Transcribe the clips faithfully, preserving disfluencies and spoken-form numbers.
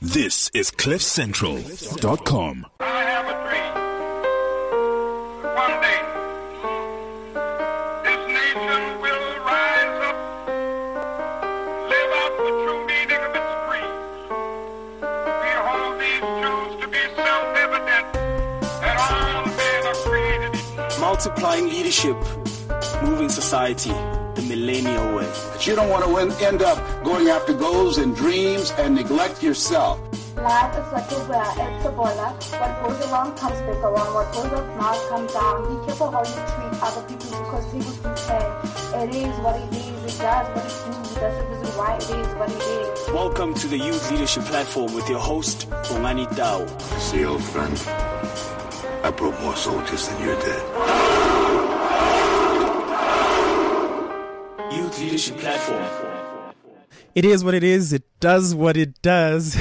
This is cliff central dot com. I have a dream. One day, this nation will rise up, live out the true meaning of its creed. We hold these truths to be self-evident, that all men are created equal. Multiplying leadership, moving society the millennial way. You don't want to win, end up going after goals and dreams and neglect yourself. Life is like a wheel, it's a boiler. What goes around comes back around. What goes up now comes down. Be careful how you treat other people because people do say it is what it is, it does what it do, that's the reason why it is what it is. Welcome to the Youth Leadership Platform with your host, Bongani Tau. See, old friend, I brought more soldiers than you did. Youth Leadership Platform. It is what it is. It does what it does.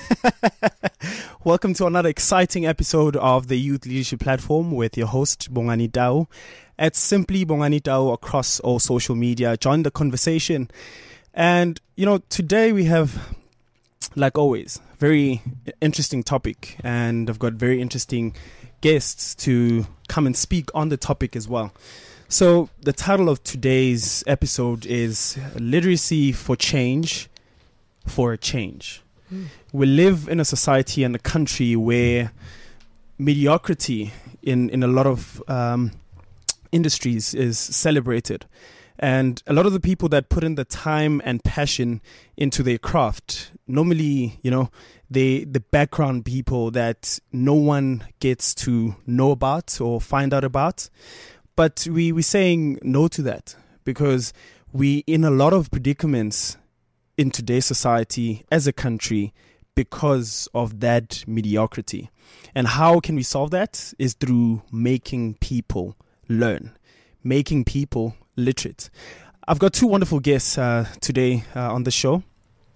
Welcome to another exciting episode of the Youth Leadership Platform with your host, Bongani Tau. At Simply Bongani Tau across all social media. Join the conversation. And, you know, today we have, like always, very interesting topic. And I've got very interesting guests to come and speak on the topic as well. So the title of today's episode is Literacy for Change, for a Change. Mm. We live in a society and a country where mediocrity in, in a lot of um, industries is celebrated. And a lot of the people that put in the time and passion into their craft, normally, you know, they the background people that no one gets to know about or find out about. But we, we're saying no to that because we in a lot of predicaments in today's society as a country because of that mediocrity. And how can we solve that is through making people learn, making people literate. I've got two wonderful guests uh, today uh, on the show.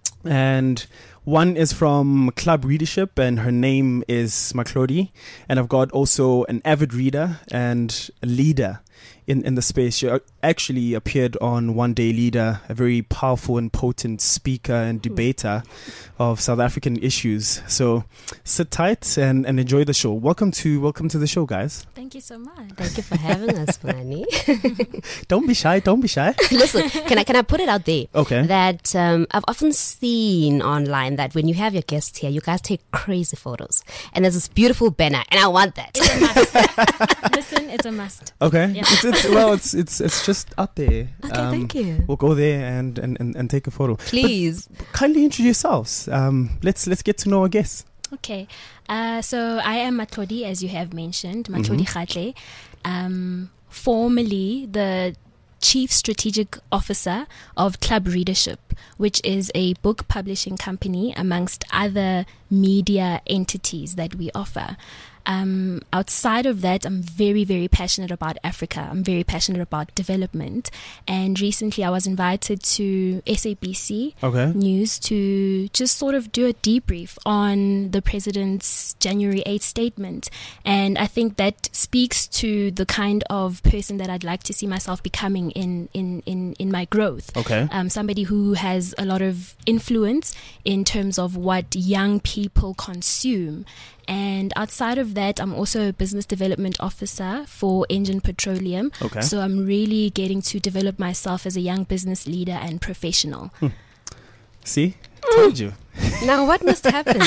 And one is from Club Readership, and her name is Matlodi. And I've got also an avid reader and a leader in, in the space. She actually appeared on One Day Leader, a very powerful and potent speaker and debater of South African issues. So sit tight and, and enjoy the show. Welcome to welcome to the show, guys. Thank you so much. Thank you for having us, Manny. Don't be shy. Don't be shy. Listen, can I can I put it out there? Okay. That um, I've often seen online that when you have your guests here, you guys take crazy photos, and there's this beautiful banner, and I want that. It's a must. Listen, it's a must. Okay. Yeah. It's, it's, well, it's it's it's just out there. Okay, um, thank you. We'll go there and, and, and, and take a photo. Please. But kindly introduce yourselves. Um, let's let's get to know our guests. Okay. Uh, so I am Matlodi, as you have mentioned, Matlodi Mm-hmm. Khatle, um, formerly the Chief Strategic Officer of Club Readership, which is a book publishing company amongst other media entities that we offer. Um, outside of that, I'm very, very passionate about Africa. I'm very passionate about development. And recently I was invited to S A B C Okay. News to just sort of do a debrief on the president's January eighth statement. And I think that speaks to the kind of person that I'd like to see myself becoming in, in, in, in my growth. Okay. Um, somebody who has a lot of influence in terms of what young people consume. And outside of that, I'm also a business development officer for Engen Petroleum. Okay. So I'm really getting to develop myself as a young business leader and professional. Hmm. See? Told you. Now, what must happen?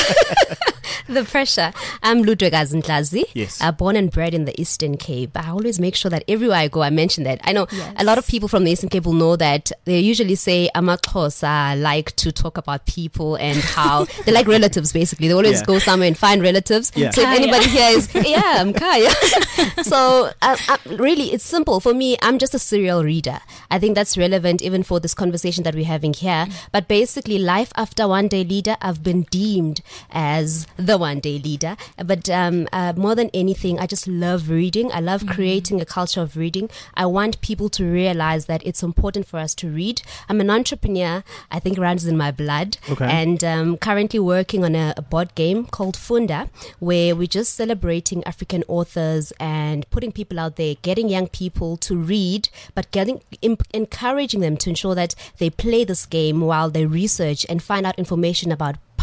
The pressure. I'm Ludwig Azintlazi. Yes. Uh, born and bred in the Eastern Cape. I always make sure that everywhere I go, I mention that. I know Yes. a lot of people from the Eastern Cape will know that they usually say Amaxhosa like to talk about people and how they like relatives, basically. They always Yeah. go somewhere and find relatives. Yeah. So if Kaya. anybody here is, yeah, I'm Kaya. So uh, uh, really, it's simple. For me, I'm just a serial reader. I think that's relevant even for this conversation that we're having here. But basically, life after One Day Leader, I've been deemed as the One Day Leader. But um, uh, more than anything, I just love reading. I love Mm-hmm. creating a culture of reading. I want people to realize that it's important for us to read. I'm an entrepreneur. I think it runs in my blood. Okay. And um, currently working on a, a board game called Funda, where we're just celebrating African authors and putting people out there, getting young people to read, but getting imp- encouraging them to ensure that they play this game while they research and find out information about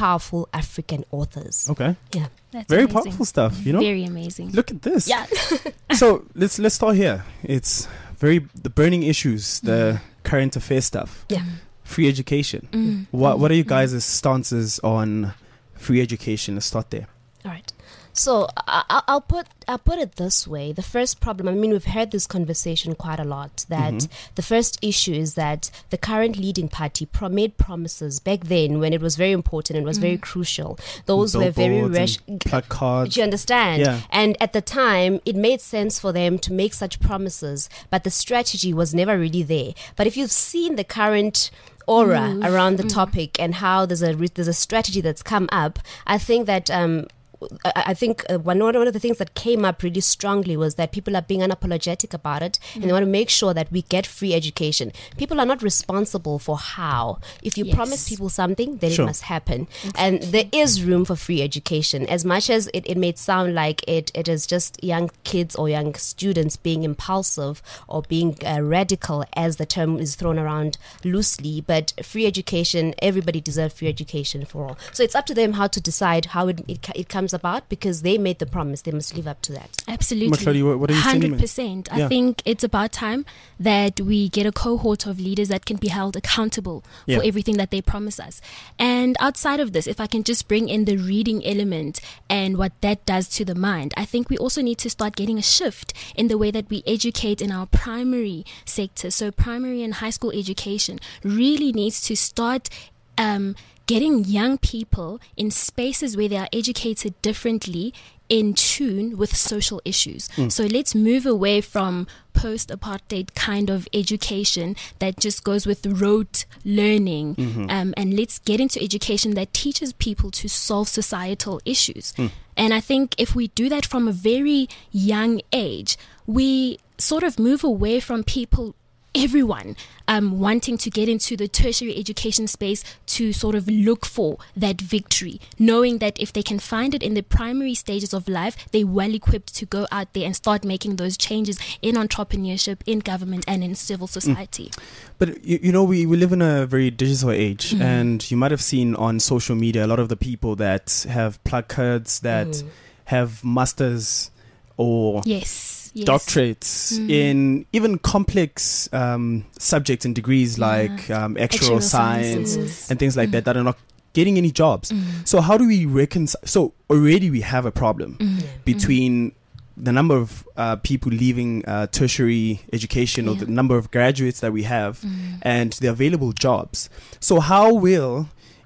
powerful African authors. Okay. Yeah. That's Very amazing. powerful stuff, you know? Very amazing. Look at this. Yeah. So let's let's start here. It's very the burning issues, the current affairs stuff. Yeah. Free education. Mm. What what are you guys' stances on free education? Let's start there. All right. So I, I- I'll put I'll put it this way. The first problem, I mean, we've had this conversation quite a lot, that Mhm. the first issue is that the current leading party pro- made promises back then when it was very important and was very crucial. Those were very Billboards rash. and placards. Do you understand? Yeah. And at the time, it made sense for them to make such promises, but the strategy was never really there. But if you've seen the current aura Move. around the topic and how there's a re- there's a strategy that's come up, I think that um, I I think uh, one one of the things that came up really strongly was that people are being unapologetic about it, and they want to make sure that we get free education. People are not responsible for how. If you Yes. promise people something, then Sure. it must happen. And there is room for free education. As much as it, it may sound like it, it is just young kids or young students being impulsive or being uh, radical, as the term is thrown around loosely, but free education, everybody deserves free education for all. So it's up to them how to decide how it, it, ca- it comes about, because they made the promise. They must live up to that. Absolutely. Matladi, what- what are your one hundred sentiments? percent. Yeah. I think it's about time that we get a cohort of leaders that can be held accountable Yeah. for everything that they promise us. And outside of this, if I can just bring in the reading element and what that does to the mind, I think we also need to start getting a shift in the way that we educate in our primary sector. So primary and high school education really needs to start um, getting young people in spaces where they are educated differently, in tune with social issues. So let's move away from post-apartheid kind of education that just goes with rote learning, um, and let's get into education that teaches people to solve societal issues. And I think if we do that from a very young age, we sort of move away from people everyone um, wanting to get into the tertiary education space to sort of look for that victory, knowing that if they can find it in the primary stages of life, they're well equipped to go out there and start making those changes in entrepreneurship, in government, and in civil society. But you, you know, we, we live in a very digital age, Mm. and you might have seen on social media a lot of the people that have placards that Mm. have masters or Yes. Yes. doctorates Mm. in even complex um, subjects and degrees Yeah. like um, actual Actual science sciences. and things like Mm. that that are not getting any jobs. Mm. So how do we reconcile? So already we have a problem Mm. between the number of uh, people leaving uh, tertiary education or Yeah. the number of graduates that we have Mm. and the available jobs. So how will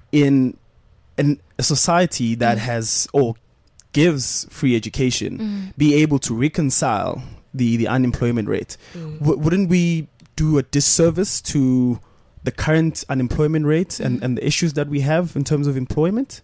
in an, a society that Mm. has or gives free education Mm. be able to reconcile the, the unemployment rate? Mm. W- wouldn't we do a disservice to the current unemployment rate and, Mm. and the issues that we have in terms of employment?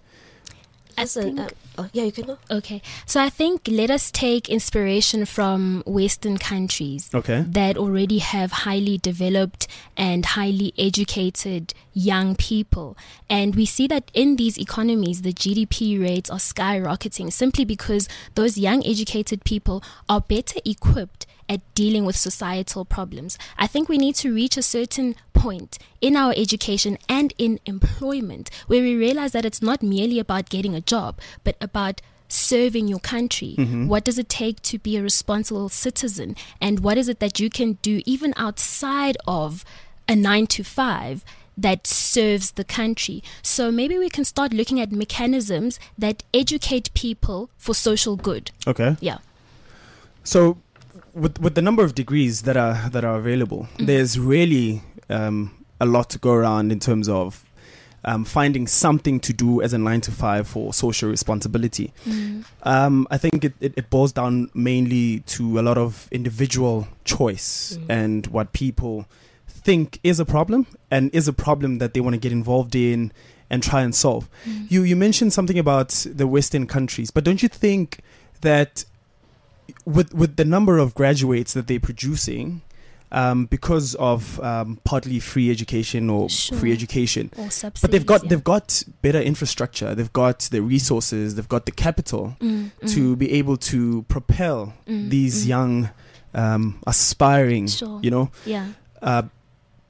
I Listen, think- uh, oh, yeah, you can go. Okay, so I think let us take inspiration from Western countries Okay. that already have highly developed and highly educated young people. And we see that in these economies, the G D P rates are skyrocketing simply because those young educated people are better equipped at dealing with societal problems. I think we need to reach a certain point in our education and in employment where we realize that it's not merely about getting a job, but about serving your country. What does it take to be a responsible citizen? And what is it that you can do even outside of a nine to five that serves the country? So maybe we can start looking at mechanisms that educate people for social good. Okay. Yeah. So, with with the number of degrees that are that are available, Mm. there's really um, a lot to go around in terms of um, finding something to do as a nine to five for social responsibility. Mm. Um, I think it, it, it boils down mainly to a lot of individual choice Mm. and what people think is a problem and is a problem that they want to get involved in and try and solve. Mm. You you mentioned something about the Western countries, but don't you think that with with the number of graduates that they're producing, um, because of um, partly free education or Sure. free education, Or subsidies. but they've got yeah. they've got better infrastructure, they've got the resources, they've got the capital Mm, to mm, be able to propel mm, these mm. young, um, aspiring, Sure. you know, Yeah. uh,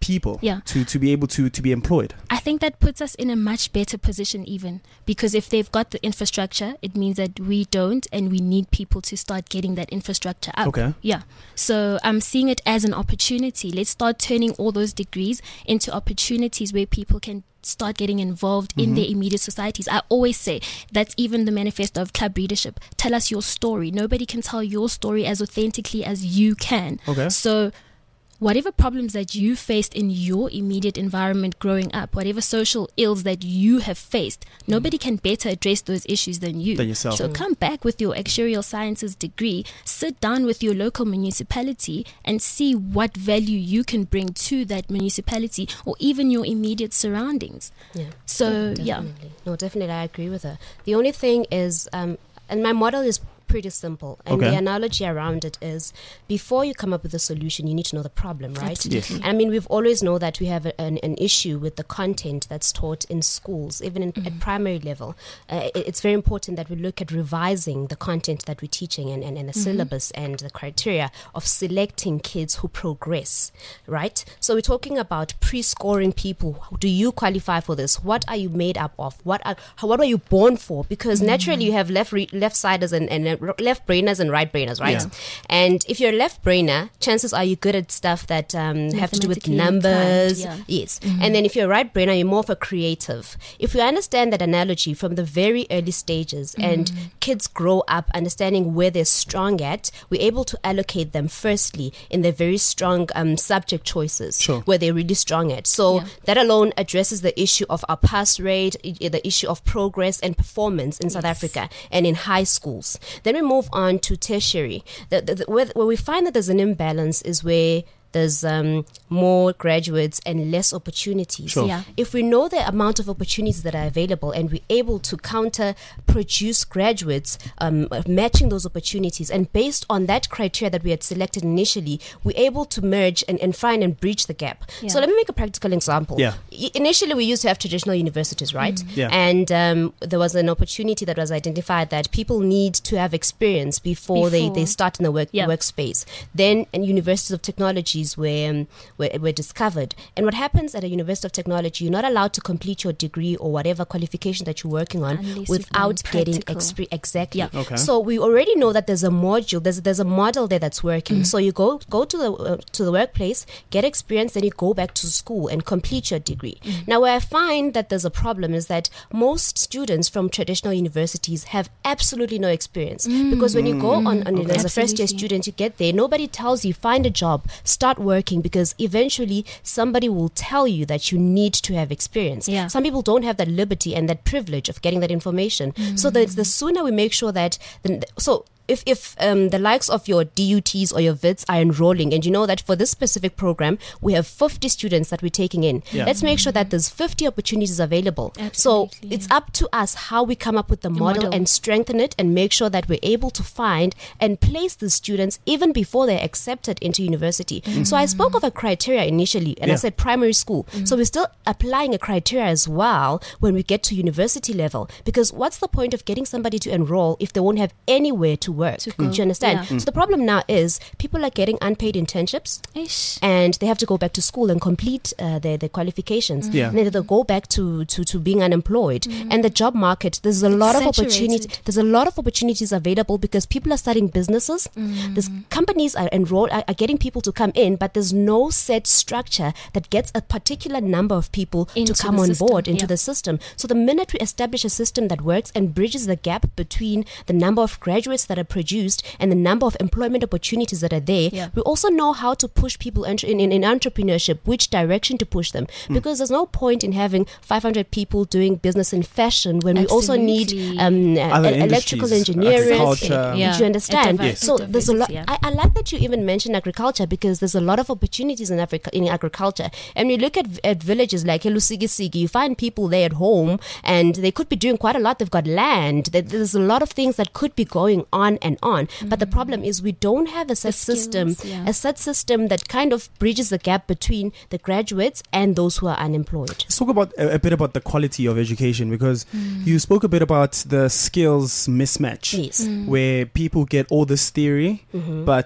people Yeah. to, to be able to, to be employed. I think that puts us in a much better position even, because if they've got the infrastructure, it means that we don't, and we need people to start getting that infrastructure up. Okay. Yeah. So I'm seeing it as an opportunity. Let's start turning all those degrees into opportunities where people can start getting involved in their immediate societies. I always say that's even the manifesto of club readership. Tell us your story. Nobody can tell your story as authentically as you can. Okay. So whatever problems that you faced in your immediate environment growing up, whatever social ills that you have faced, nobody can better address those issues than you. Than yourself. So come back with your actuarial sciences degree, sit down with your local municipality and see what value you can bring to that municipality or even your immediate surroundings. Yeah. So, definitely. yeah. No, definitely, I agree with her. The only thing is, um, and my model is pretty simple, and Okay. the analogy around it is, before you come up with a solution, you need to know the problem, right? Absolutely. I mean, we've always know that we have a, an, an issue with the content that's taught in schools, even in, at primary level. Uh, it, it's very important that we look at revising the content that we're teaching and, and, and the syllabus and the criteria of selecting kids who progress, right? So we're talking about pre-scoring people. Do you qualify for this? What are you made up of? What are how, what are you born for? Because naturally you have left re- left-siders and, and uh, left brainers and right brainers, right? Yeah. And if you're a left brainer, chances are you're good at stuff that um, have to do with Mathematically numbers. inclined, Yes. And then if you're a right brainer, you're more of a creative. If we understand that analogy from the very early stages and kids grow up understanding where they're strong at, we're able to allocate them firstly in their very strong um, subject choices Sure. where they're really strong at. So Yeah. that alone addresses the issue of our pass rate, i- the issue of progress and performance in South Africa and in high schools. Then we move on to tertiary. The, the, the, where, where we find that there's an imbalance is where there's um, more graduates and less opportunities. Sure. Yeah. If we know the amount of opportunities that are available and we're able to counter produce graduates um, matching those opportunities, and based on that criteria that we had selected initially, we're able to merge and, and find and bridge the gap. Yeah. So let me make a practical example. Yeah. I- Initially, we used to have traditional universities, right? Yeah. And um, there was an opportunity that was identified that people need to have experience before, They, Before. they start in the work, Yeah. workspace. Then, and universities of technologies were, um, were were discovered. And what happens at a university of technology, you're not allowed to complete your degree or whatever qualification that you're working on Unless you've without done getting practical. experience. Exactly. Yeah. Okay. So we already know that there's a module, there's there's a model there that's working. So you go go to the uh, to the workplace, get experience, then you go back to school and complete your degree. Now, where I find that there's a problem is that most students from traditional universities have absolutely no experience, because when you go on, on Okay. as a first year Absolutely. student, you get there, nobody tells you find a job, start working, because eventually somebody will tell you that you need to have experience. Yeah. Some people don't have that liberty and that privilege of getting that information. So the, the sooner we make sure that, the, so if, if um, the likes of your D U Ts or your V I Ts are enrolling, and you know that for this specific program, we have fifty students that we're taking in, Yeah. let's make sure that there's fifty opportunities available. So Absolutely, it's yeah. up to us how we come up with the model, model. and strengthen it and make sure that we're able to find and place the students even before they're accepted into university. So I spoke of a criteria initially, and Yeah. I said primary school. So we're still applying a criteria as well when we get to university level, because what's the point of getting somebody to enroll if they won't have anywhere to work? To Do go. you understand? Yeah. So the problem now is people are getting unpaid internships, Ish. and they have to go back to school and complete uh, their, their qualifications. Yeah. And then they'll go back to, to, to being unemployed. And the job market, there's a lot of saturated. opportunities. There's a lot of opportunities available because people are starting businesses. There's companies are enrolled are, are getting people to come in, but there's no set structure that gets a particular number of people Into to come the on system, board into yeah. the system. So the minute we establish a system that works and bridges the gap between the number of graduates that are produced and the number of employment opportunities that are there, Yeah. we also know how to push people in, in, in entrepreneurship, which direction to push them. Because there's no point in having five hundred people doing business in fashion when we also need Absolutely. um, uh, Other e- electrical industries, engineering. agriculture. Yeah. Do you understand? A diverse- So a there's a lot. diversity, yeah. I, I like that you even mentioned agriculture, because there's a lot of opportunities in Africa in agriculture. And you look at, at villages like Elusigisigi, you find people there at home, and they could be doing quite a lot. They've got land. There- There's a lot of things that could be going on and on. But the problem is we don't have a set skills, system, yeah. a set system that kind of bridges the gap between the graduates and those who are unemployed. Let's talk about a, a bit about the quality of education, because you spoke a bit about the skills mismatch, Yes. where people get all this theory, but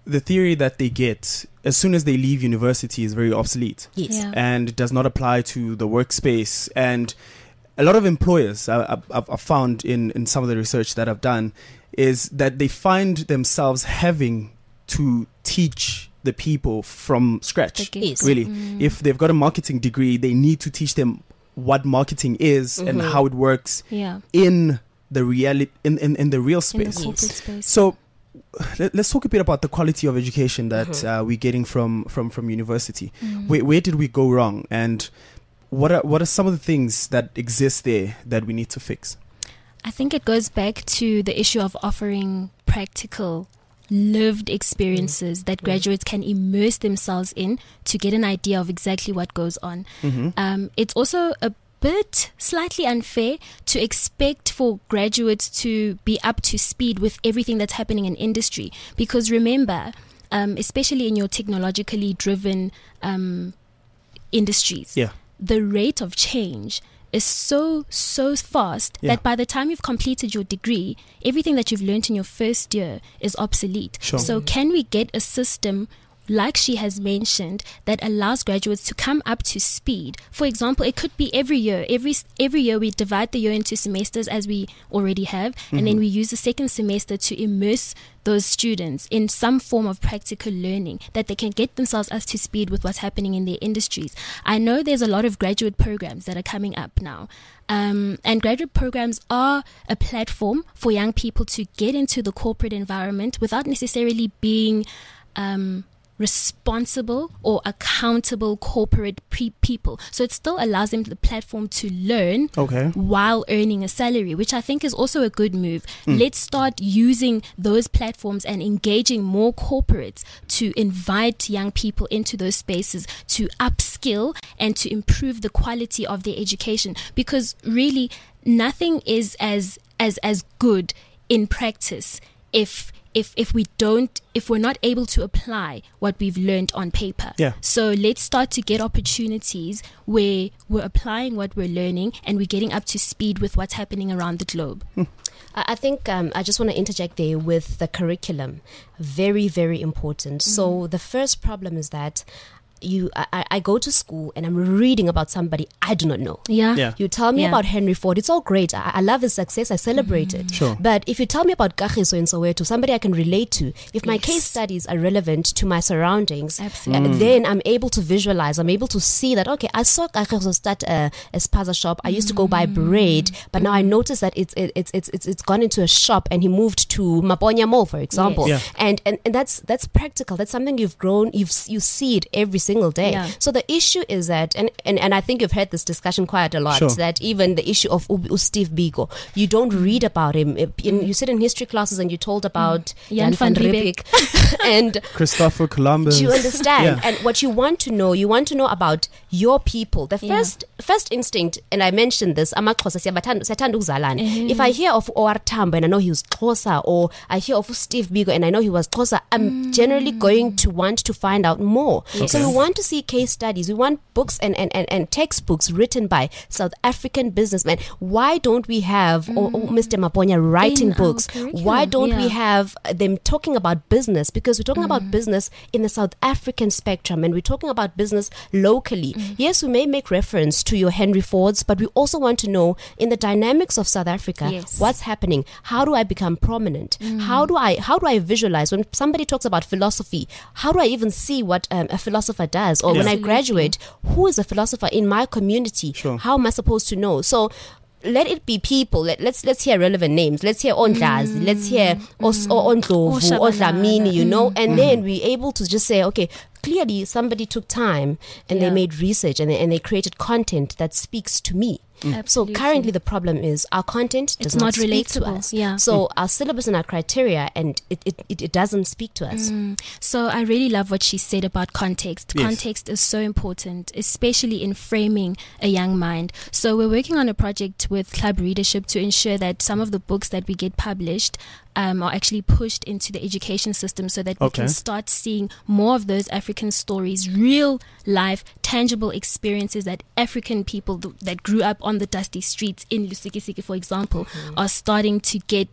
the theory that they get as soon as they leave university is very obsolete. Yes. Yeah. And does not apply to the workspace. And a lot of employers, I, I, I've found in, in some of the research that I've done, is that they find themselves having to teach the people from scratch. Yes. Really. Mm. If they've got a marketing degree, they need to teach them what marketing is Mm-hmm. and how it works Yeah. in the reality, in, in, in the real In the space. corporate Yes. space. So let, let's talk a bit about the quality of education that Mm-hmm. uh, we're getting from, from, from university. Mm. Where, where did we go wrong? And what are, what are some of the things that exist there that we need to fix? I think it goes back to the issue of offering practical, lived experiences that graduates can immerse themselves in to get an idea of exactly what goes on. Mm-hmm. Um, it's also a bit slightly unfair to expect for graduates to be up to speed with everything that's happening in industry, because remember, um, especially in your technologically driven um, industries, Yeah. the rate of change is so so fast Yeah. that by the time you've completed your degree, everything that you've learned in your first year is obsolete. Sure. So can we get a system like she has mentioned that allows graduates to come up to speed? For example, it could be every year. Every every year we divide the year into semesters, as we already have, and then we use the second semester to immerse those students in some form of practical learning that they can get themselves up to speed with what's happening in their industries. I know there's a lot of graduate programs that are coming up now. Um, and graduate programs are a platform for young people to get into the corporate environment without necessarily being um, responsible or accountable corporate pre- people. So it still allows them the platform to learn Okay. while earning a salary, which I think is also a good move. Let's start using those platforms and engaging more corporates to invite young people into those spaces to upskill and to improve the quality of their education, because really nothing is as as as good in practice if if if we don't if we're not able to apply what we've learned on paper. Yeah. So let's start to get opportunities where we're applying what we're learning and we're getting up to speed with what's happening around the globe. I I think um, I just want to interject there with the curriculum. Very, very important. So the first problem is that you, I, I go to school and I'm reading about somebody I do not know. Yeah. Yeah. You tell me Yeah. about Henry Ford. It's all great. I, I love his success. I celebrate it. Sure. But if you tell me about Kagiso in Soweto, somebody I can relate to, if my Yes. case studies are relevant to my surroundings, Absolutely. uh, then I'm able to visualize. I'm able to see that, okay, I saw Kagiso start a, a spaza shop. I used to go buy bread, but now I notice that it's it, it's it's it's it's gone into a shop and he moved to Maponya Mall, for example. Yes. Yeah. And, and and that's that's practical. That's something you've grown. You've you see it every single day. Yeah. So the issue is that, and, and, and I think you've had this discussion quite a lot, Sure. that even the issue of U- U- Steve Biko, you don't read about him. If- in- you sit in history classes and you're told about Jan van Riebeeck. and Christopher Columbus. do you understand? Yeah. And what you want to know, you want to know about your people. The Yeah. first first instinct, and I mentioned this, amaXhosa siyabathanda- siyathanda ukuzalana. Mhm. If I hear of O R Tambo and I know he was Xhosa, or I hear of Steve Biko and I know he was Xhosa, I'm generally going to want to find out more. So we want to see case studies. We want books and, and, and, and textbooks written by South African businessmen. Why don't we have or, or Mister Maponya writing In our books? Why curriculum, don't we yeah. have them talking about business? Because we're talking about business in the South African spectrum and we're talking about business locally. Yes, we may make reference to your Henry Fords, but we also want to know in the dynamics of South Africa, Yes. what's happening? How do I become prominent? How do I how do I visualize when somebody talks about philosophy? How do I even see what um, a philosopher does? Or when I Absolutely. graduate, who is a philosopher in my community? Sure. How am I supposed to know? So let it be people. Let, let's let's hear relevant names. Let's hear Ondlazi. Let's hear Os or Ondlovu, Oshabalala. Ondlamini, you know, and then we're able to just say, okay, clearly somebody took time and Yeah. they made research and they, and they created content that speaks to me. So Absolutely. currently the problem is our content does It's not, not speak to relatable. us. Yeah. So our syllabus and our criteria, and it, it, it, it doesn't speak to us. So I really love what she said about context. Yes. Context is so important, especially in framing a young mind. So we're working on a project with Club Readership to ensure that some of the books that we get published um, are actually pushed into the education system so that we Okay. can start seeing more of those African stories, real life, tangible experiences that African people th- that grew up on the dusty streets in Lusikisiki, for example, are starting to get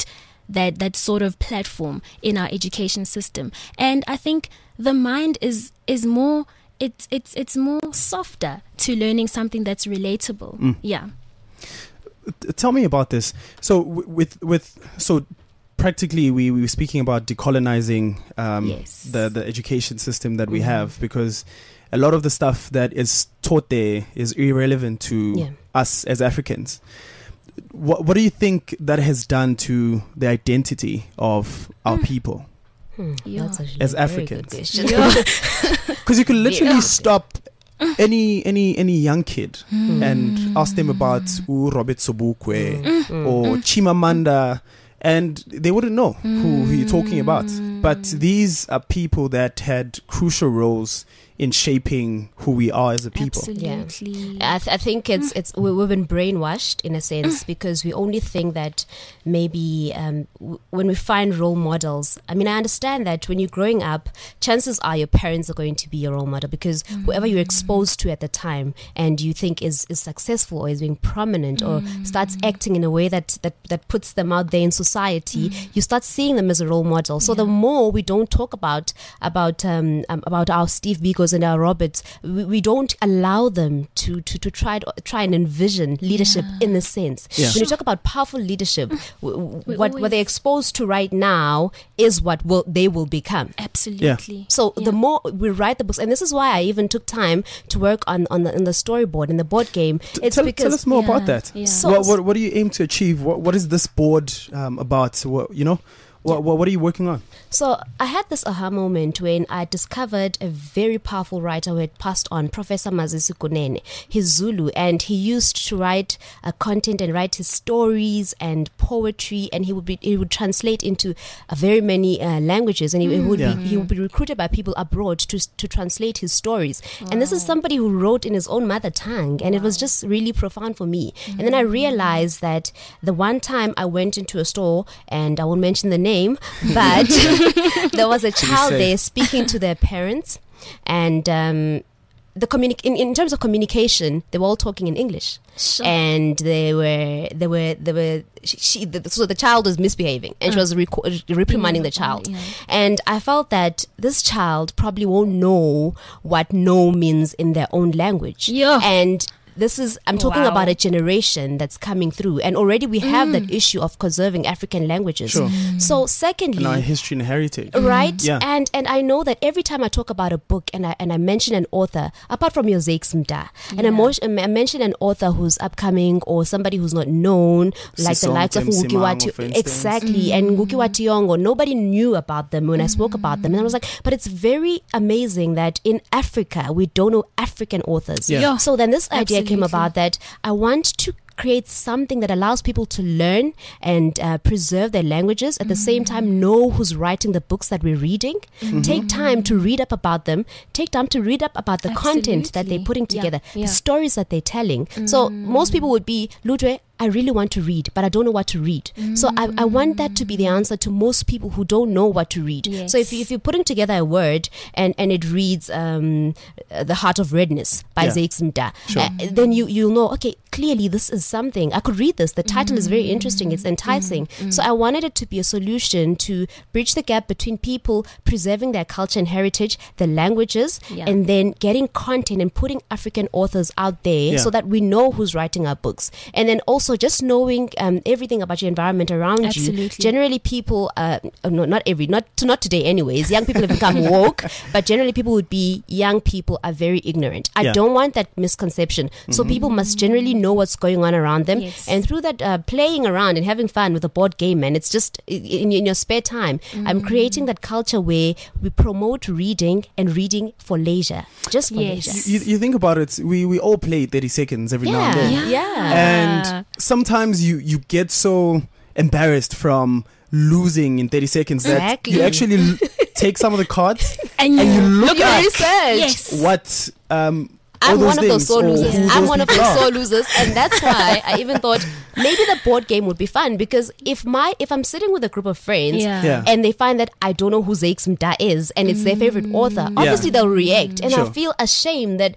that that sort of platform in our education system. And I think the mind is is more it's it's it's more softer to learning something that's relatable. Mm. Yeah. Tell me about this. So w- with with so practically we, we were speaking about decolonizing um, Yes. the the education system that we have, because a lot of the stuff that is taught there is irrelevant to Yeah. us as Africans. What what do you think that has done to the identity of our people? Hmm, Yeah. That's actually As a very Africans. good question. Because you can literally Yeah. stop any any any young kid and ask them about U Robert Sobukwe or Chimamanda, and they wouldn't know who, who you're talking about. But these are people that had crucial roles in shaping who we are as a people. Absolutely. I, th- I think it's it's we- we've been brainwashed in a sense because we only think that maybe um, w- when we find role models. I mean, I understand that when you're growing up, chances are your parents are going to be your role model because whoever you're exposed to at the time and you think is, is successful or is being prominent or starts acting in a way that, that, that puts them out there in society, you start seeing them as a role model. So the more we don't talk about about um, um, about our Steve Bikos and our Roberts, we, we don't allow them to to, to try to, try and envision leadership Yeah. in a sense. Yeah. When you talk about powerful leadership, w- w- We what what always- they're exposed to right now is what will they will become. Absolutely. So Yeah. the more we write the books, and this is why I even took time to work on on the, on the storyboard and the board game. It's tell, because tell us more Yeah, about that. yeah. So- what, what what do you aim to achieve? What what is this board um, about? What you know? What, what what are you working on? So I had this aha moment when I discovered a very powerful writer who had passed on, Professor Mazisi Kunene. He's Zulu, and he used to write uh, content and write his stories and poetry, and he would be he would translate into uh, very many uh, languages, and he, he would Yeah. be he would be recruited by people abroad to to translate his stories. And this is somebody who wrote in his own mother tongue, and it was just really profound for me. And then I realized that the one time I went into a store, and I won't mention the name, but there was a child say? there speaking to their parents, and um, the communi- in, in terms of communication, they were all talking in English, Sure. and they were they were they were she, she the, so the child was misbehaving, and she was reco- reprimanding the child, Yeah. and I felt that this child probably won't know what no means in their own language, Yeah. and this is, I'm talking Wow. about a generation that's coming through, and already we have that issue of conserving African languages. Sure. So secondly, And our history and heritage. right? Yeah. And and I know that every time I talk about a book and I and I mention an author, apart from your Zakes Mda, and I, mo- I mention an author who's upcoming or somebody who's not known, like the Sisonke likes of Ngugi wa Msimango, for Ti- instance. exactly, and Ngugi wa Tiongo. Nobody knew about them when I spoke about them, and I was like, but it's very amazing that in Africa we don't know African authors. Yeah. Yeah. So then this idea came Absolutely. about that I want to create something that allows people to learn and uh, preserve their languages, at the same time know who's writing the books that we're reading, take time to read up about them, take time to read up about the content that they're Absolutely. putting Yeah, together, yeah. the stories that they're telling. So most people would be, Ludwe, I really want to read, but I don't know what to read. So I, I want that to be the answer to most people who don't know what to read. Yes. So if, you, if you're putting together a word and, and it reads um, uh, The Heart of Redness by Yeah. Zakes Mda, Sure. uh, then you, you'll know, okay, clearly this is something. I could read this. The title is very interesting. It's enticing. So I wanted it to be a solution to bridge the gap between people preserving their culture and heritage, the languages, Yeah. and then getting content and putting African authors out there Yeah. so that we know who's writing our books. And then also just knowing um, everything about your environment around you. Absolutely. Generally people, uh, uh, no, not every, not to not today anyways, young people have become woke, but generally people would be, young people are very ignorant. I Yeah. don't want that misconception. So people must generally know what's going on around them. Yes. And through that uh, playing around and having fun with a board game, and it's just i- in, in your spare time, I'm creating that culture where we promote reading and reading for leisure, just for Yes. leisure. You, you think about it, we, we all play thirty seconds every now and Yeah, then. yeah. And sometimes you, you get so embarrassed from losing in thirty seconds that Exactly. you actually l- take some of the cards And you, and you look Your at research. yes. what um, all I'm those one of those things sore or losers. who I'm those one of people those are. sore losers, and that's why I even thought maybe the board game would be fun, because if my if I'm sitting with a group of friends Yeah. Yeah. and they find that I don't know who Zakes Mda is and it's their favorite author, obviously they'll react, and I'll Sure. feel ashamed that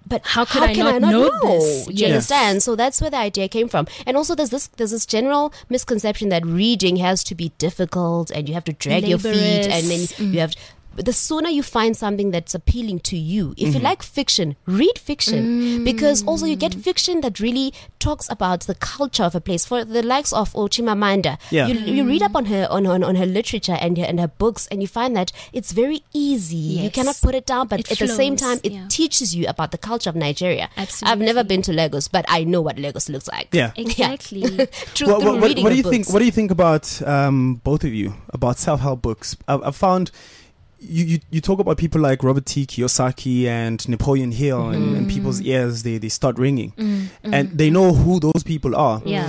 but How could how I can not I not know know? this? Do you Yes. understand? So that's where the idea came from. And also there's this there's this general misconception that reading has to be difficult and you have to drag your feet Laborious. and then Mm. you have to, but the sooner you find something that's appealing to you, if Mm-hmm. you like fiction, read fiction. Mm. Because also you get fiction that really talks about the culture of a place. For the likes of Chimamanda, Yeah. you, you read up on her on, on, on her literature and her, and her books, and you find that it's very easy. You Yes. cannot put it down, but It at the same flows, time, it yeah. teaches you about the culture of Nigeria. Absolutely. I've never been to Lagos, but I know what Lagos looks like. Yeah. Exactly. Through, What, through what, what, reading what do her you think? books. What do you think about um, both of you about self-help books? I've, I've found you, you you talk about people like Robert T. Kiyosaki and Napoleon Hill, and, and people's ears they, they start ringing, and they know who those people are. Yeah.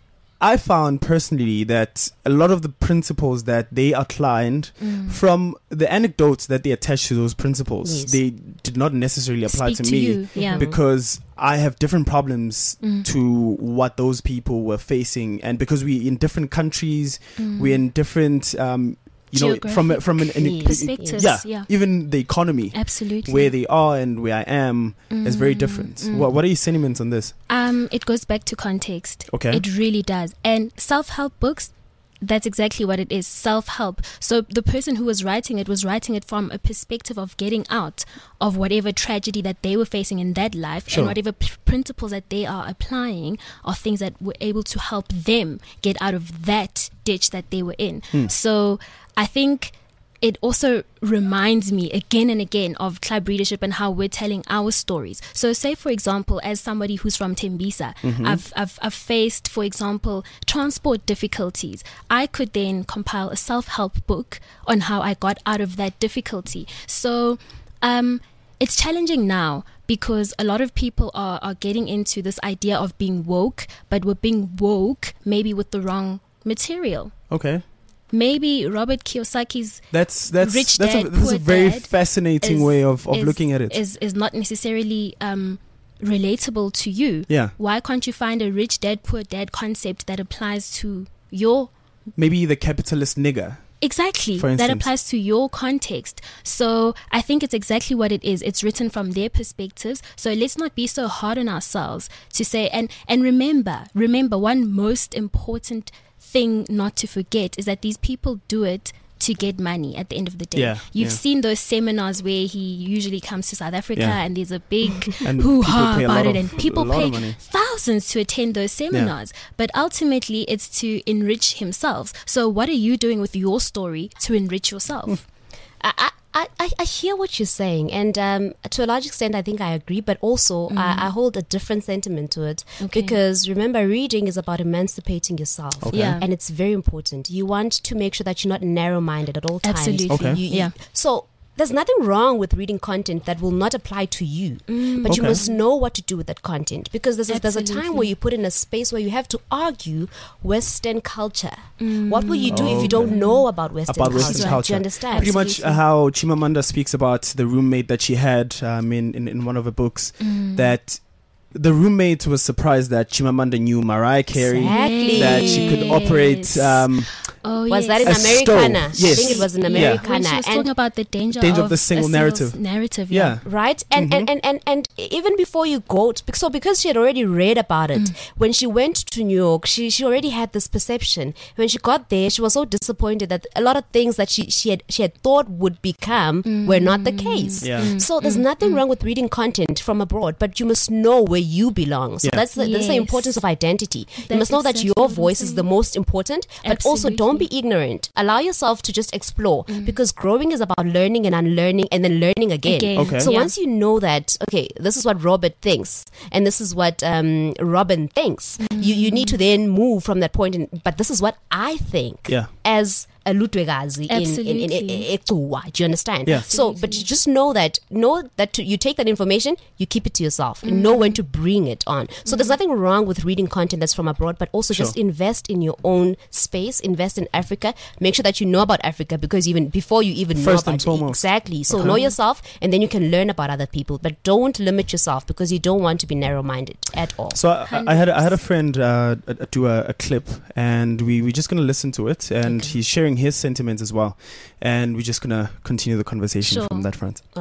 I found personally that a lot of the principles that they outlined, from the anecdotes that they attached to those principles, Yes. they did not necessarily apply Speak to, to me you, yeah. because I have different problems to what those people were facing, and because we in different countries, we're in different, um, you know, from a- from an, an Geographically. Perspectives, yeah, yeah. even the economy. Absolutely. Where they are and where I am is very different. What, what are your sentiments on this? Um, it goes back to context. Okay. It really does. And self-help books, that's exactly what it is. Self-help. So the person who was writing it was writing it from a perspective of getting out of whatever tragedy that they were facing in that life, Sure. and whatever p- principles that they are applying are things that were able to help them get out of that ditch that they were in. So I think it also reminds me again and again of club readership and how we're telling our stories. So say, for example, as somebody who's from Tembisa, I've, I've, I've faced, for example, transport difficulties. I could then compile a self-help book on how I got out of that difficulty. So um, it's challenging now because a lot of people are, are getting into this idea of being woke, but we're being woke maybe with the wrong material. Okay. Maybe Robert Kiyosaki's That's that's Rich that's Dad, a, that's a Poor very Dad fascinating is- way of, of is- looking at it. Is is not necessarily um, relatable to you. Yeah. Why can't you find a rich dad, poor dad concept that applies to your Maybe the capitalist nigger. Exactly. For That instance. applies to your context. So I think it's exactly what it is. It's written from their perspectives. So let's not be so hard on ourselves to say, and, and remember, remember one most important thing not to forget is that these people do it to get money at the end of the day. Yeah, You've yeah. seen those seminars where he usually comes to South Africa Yeah. and there's a big And hoo-ha people pay a about lot it, of- and people a lot pay of money. thousands to attend those seminars. But ultimately, it's to enrich himself. So what are you doing with your story to enrich yourself? I, I, I, I hear what you're saying, and um, to a large extent, I think I agree. But also, I, I hold a different sentiment to it Okay. because remember, reading is about emancipating yourself, Okay. Yeah. and it's very important. You want to make sure that you're not narrow-minded at all times. Absolutely. Okay. You- you- Yeah. So. There's nothing wrong with reading content that will not apply to you, but you Okay. must know what to do with that content because there's a, there's a time Absolutely. where you put in a space where you have to argue Western culture. What will you do if you don't know about Western About culture? Western Do culture. you understand? Pretty much Absolutely. how Chimamanda speaks about the roommate that she had um, in, in, in one of her books, that the roommate was surprised that Chimamanda knew Mariah Carey, Exactly. that she could operate. Yes. Um, Oh, Was yes. that in A Americana? stove, yes. I think it was in Yeah. Americana. When she was and talking about the danger, Danger of of the single a narrative. narrative, yeah. right and, and, and, and and even before you go to, so because she had already read about it when she went to New York, she she already had this perception. When she got there, she was so disappointed that a lot of things that she she had she had thought would become were not the case. Yeah. So there's nothing wrong with reading content from abroad, but you must know where you belong. So Yeah. that's the, that's the Yes. importance of identity. You That's must know that exactly your what I'm voice is saying. the most important, but also don't be Absolutely. ignorant. Allow yourself to just explore because growing is about learning and unlearning and then learning again. Again. Okay. So Yeah. once you know that, okay, this is what Robert thinks and this is what um, Robin thinks, you, you need to then move from that point. In, but this is what I think Yeah. as a Ludwegazi in, in, in, in, Absolutely. Ekuwa. Do you understand? Yeah. So, but you just know that, know that to, you take that information, you keep it to yourself and know when to bring it on. So there's nothing wrong with reading content that's from abroad, but also Sure. just invest in your own space, invest in Africa, make sure that you know about Africa because even before you even First know and about foremost. exactly. So Okay. know yourself and then you can learn about other people, but don't limit yourself because you don't want to be narrow-minded at all. So I, I had I had a friend uh, uh, do a, a clip, and we we're just gonna listen to it, and he's sharing his sentiments as well, and we're just gonna continue the conversation Sure. from that front. All right.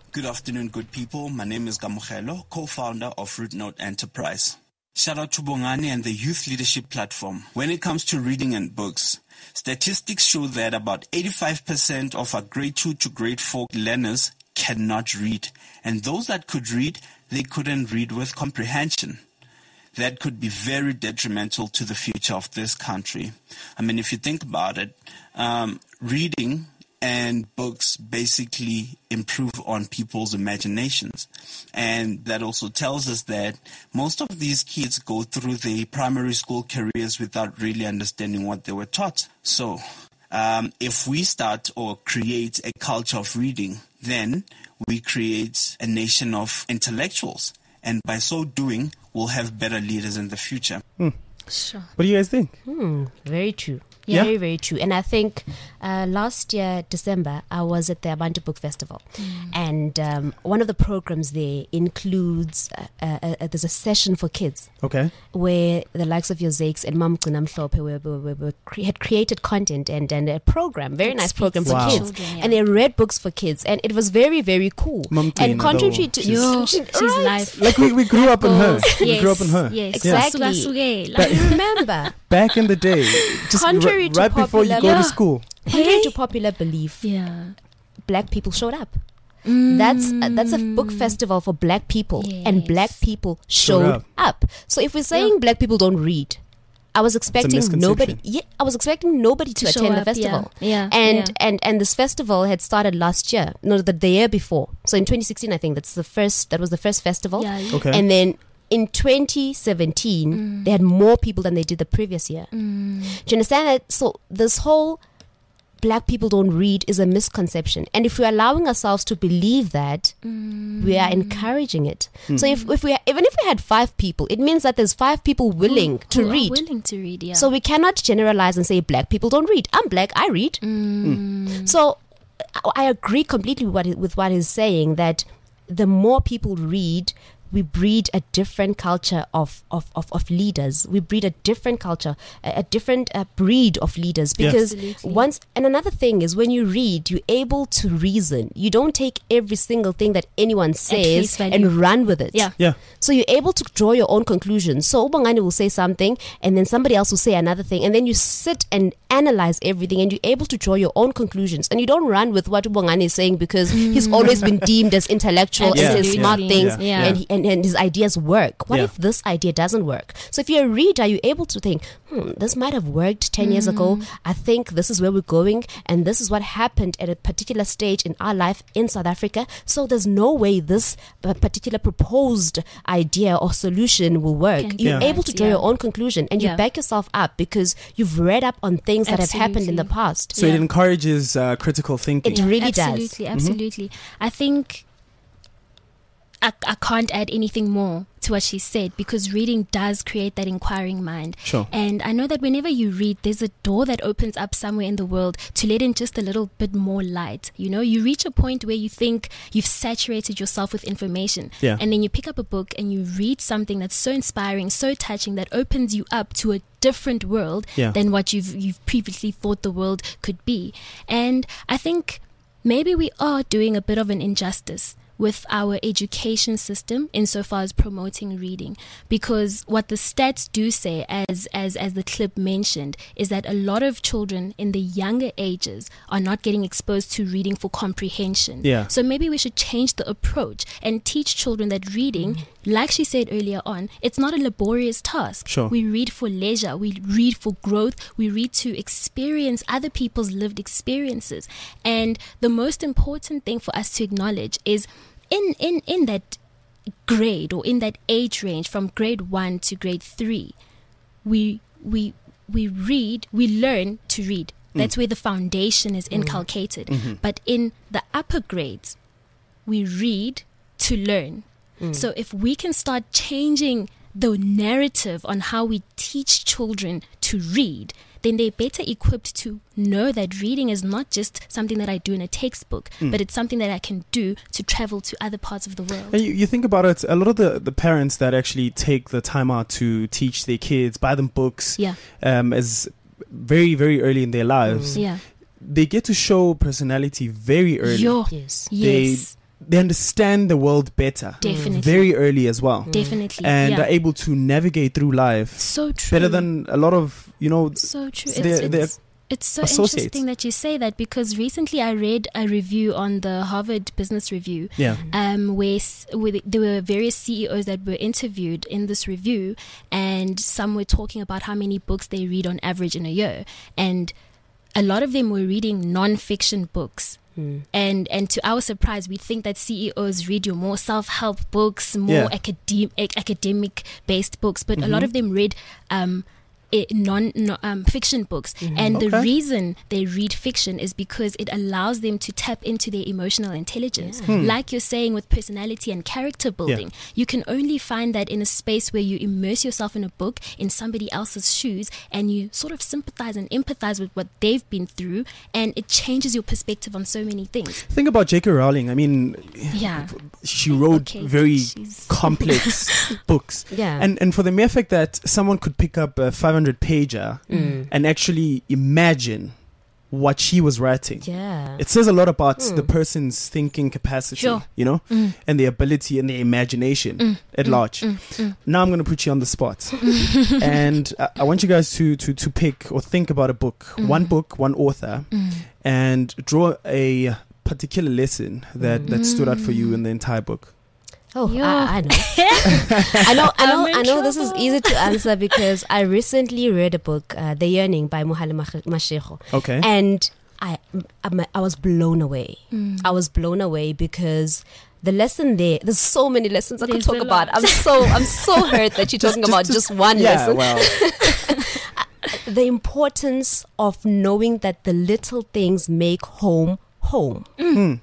Good afternoon, good people. My name is Gamogelo, co-founder of Rootnote Enterprise. Shout out to Bongani and the Youth Leadership Platform. When it comes to reading and books, statistics show that about eighty-five percent of our grade two to grade four learners cannot read. And those that could read, they couldn't read with comprehension. That could be very detrimental to the future of this country. I mean, if you think about it, um, reading and books basically improve on people's imaginations. And that also tells us that most of these kids go through their primary school careers without really understanding what they were taught. So um, if we start or create a culture of reading, then we create a nation of intellectuals. And by so doing, we'll have better leaders in the future. Hmm. Sure. What do you guys think? Hmm, very true. Yeah. Very, very true. And I think uh, last year, December, I was at the Abantu Book Festival. Mm. And um, one of the programs there includes, uh, uh, uh, there's a session for kids. Okay. Where the likes of your Zakes and Mam Mhlophe were, were, were, were cre- had created content and, and a program, very nice program for wow. kids. Children, yeah. And they read books for kids. And it was very, very cool. Mam and Qina, contrary though. to... She's- Yo, She's right? life. Like we, we grew up on her. Yes. We grew up on her. Yes. Exactly. Suga-suga. But remember... Back in the day, just Contrary r- to right before you go popular- to school. Contrary to popular belief, Yeah. black people showed up. Mm. That's uh, that's a book festival for black people, and Yes. black people Showed showed up. up. So if we're saying black people don't read, I was expecting misconception. nobody. Yeah, I was expecting nobody to, To show attend the up, yeah. festival. Yeah, and yeah. and and this festival had started last year, no, the, the year before. So in twenty sixteen, I think that's the first. That was the first festival. Yeah. Okay. And then in twenty seventeen, Mm. they had more people than they did the previous year. Mm. Do you understand that? So this whole black people don't read is a misconception. And if we're allowing ourselves to believe that, Mm. we are encouraging it. So if, if we even if we had five people, it means that there's five people willing Who- to who are read. willing to read, yeah. So we cannot generalize and say black people don't read. I'm black, I read. Mm. So I- I agree completely with what, he- with what he's saying, that the more people read, we breed a different culture of, of, of, of leaders. We breed a different culture, a, a different uh, breed of leaders. Yeah. Because Absolutely. once, and another thing is when you read, you're able to reason. You don't take every single thing that anyone face says value. and run with it. Yeah. Yeah. So you're able to draw your own conclusions. So Ubangani will say something, and then somebody else will say another thing, and then you sit and analyze everything, and you're able to draw your own conclusions. And you don't run with what Ubangani is saying because he's always been deemed as intellectual Yeah. and says Yeah. smart Yeah. things, Yeah. and, he, and and his ideas work. What Yeah. if this idea doesn't work? So if you're a reader, you're able to think, hmm, this might have worked ten years ago. I think this is where we're going, and this is what happened at a particular stage in our life in South Africa. So there's no way this uh, particular proposed idea or solution will work. Can You're Yeah. able to draw Yeah. your own conclusion, and Yeah. you back yourself up because you've read up on things that have happened in the Absolutely. past. So it Yeah. encourages uh, critical thinking. It really does. absolutely, absolutely. I think I, I can't add anything more to what she said because reading does create that inquiring mind. Sure. And I know that whenever you read, there's a door that opens up somewhere in the world to let in just a little bit more light. You know, you reach a point where you think you've saturated yourself with information. Yeah. And then you pick up a book and you read something that's so inspiring, so touching, that opens you up to a different world Yeah. than what you've you've previously thought the world could be. And I think maybe we are doing a bit of an injustice with our education system insofar as promoting reading, because what the stats do say, as as as the clip mentioned, is that a lot of children in the younger ages are not getting exposed to reading for comprehension. Yeah. So maybe we should change the approach and teach children that reading, like she said earlier on, it's not a laborious task. Sure. We read for leisure, we read for growth, we read to experience other people's lived experiences. And the most important thing for us to acknowledge is in, in, in that grade or in that age range from grade one to grade three, we we we read, we learn to read. That's where the foundation is inculcated. Mm-hmm. But in the upper grades, we read to learn. So if we can start changing the narrative on how we teach children to read, then they're better equipped to know that reading is not just something that I do in a textbook, Mm. but it's something that I can do to travel to other parts of the world. And you, you think about it, a lot of the, the parents that actually take the time out to teach their kids, buy them books, Yeah. um, as very, very early in their lives, Yeah. they get to show personality very early. Yo. Yes. Yes. they understand the world better. Definitely. Very early as well. Definitely. And yeah. are able to navigate through life. So true. Better than a lot of, you know, so true. they're, It's, they're it's, it's so associates. interesting that you say that, because recently I read a review on the Harvard Business Review, Yeah. um, where, s- where there were various C E Os that were interviewed in this review, and some were talking about how many books they read on average in a year, and a lot of them were reading non-fiction books. Mm. And and to our surprise, we think that C E Os read your more self-help books, more Yeah. academic academic-based books, but Mhm. a lot of them read um, eh, non, no, um, fiction books. Mm-hmm. And the Okay. reason they read fiction is because it allows them to tap into their emotional intelligence. Hmm. Like you're saying with personality and character building, you can only find that in a space where you immerse yourself in a book, in somebody else's shoes, and you sort of sympathize and empathize with what they've been through, and it changes your perspective on so many things. Think about J K Rowling. I mean, Yeah. she wrote Okay, very she's- complex books. Yeah. And and for the mere fact that someone could pick up a five hundred pager Mm. and actually imagine what she was writing. Yeah. It says a lot about Mm. the person's thinking capacity, Sure. you know, Mm. and the ability and the imagination Mm. at Mm. large. Mm. Mm. Now I'm going to put you on the spot. And I, I want you guys to, to, to pick or think about a book, Mm. one book, one author, Mm. and draw a particular lesson that, that stood out for you in the entire book. Oh, Yo. I, I know. I know. I know. I'm in I know. This is trouble. easy to answer because I recently read a book, uh, "The Yearning" by Mohale Mach- Mashego, Okay. and I, I, I was blown away. Mm. I was blown away because the lesson there. There's so many lessons I could There's talk a about. lot. I'm so. I'm so hurt that you're talking about just one yeah, lesson. well, The importance of knowing that the little things make home home. mm.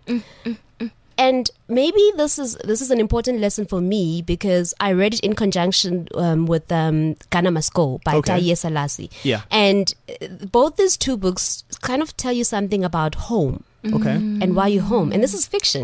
And maybe this is this is an important lesson for me because I read it in conjunction um, with um, Ghana Must Go by Okay. Taye Selassie. Yeah. And uh, both these two books kind of tell you something about home Okay. and why you're home. And this is fiction.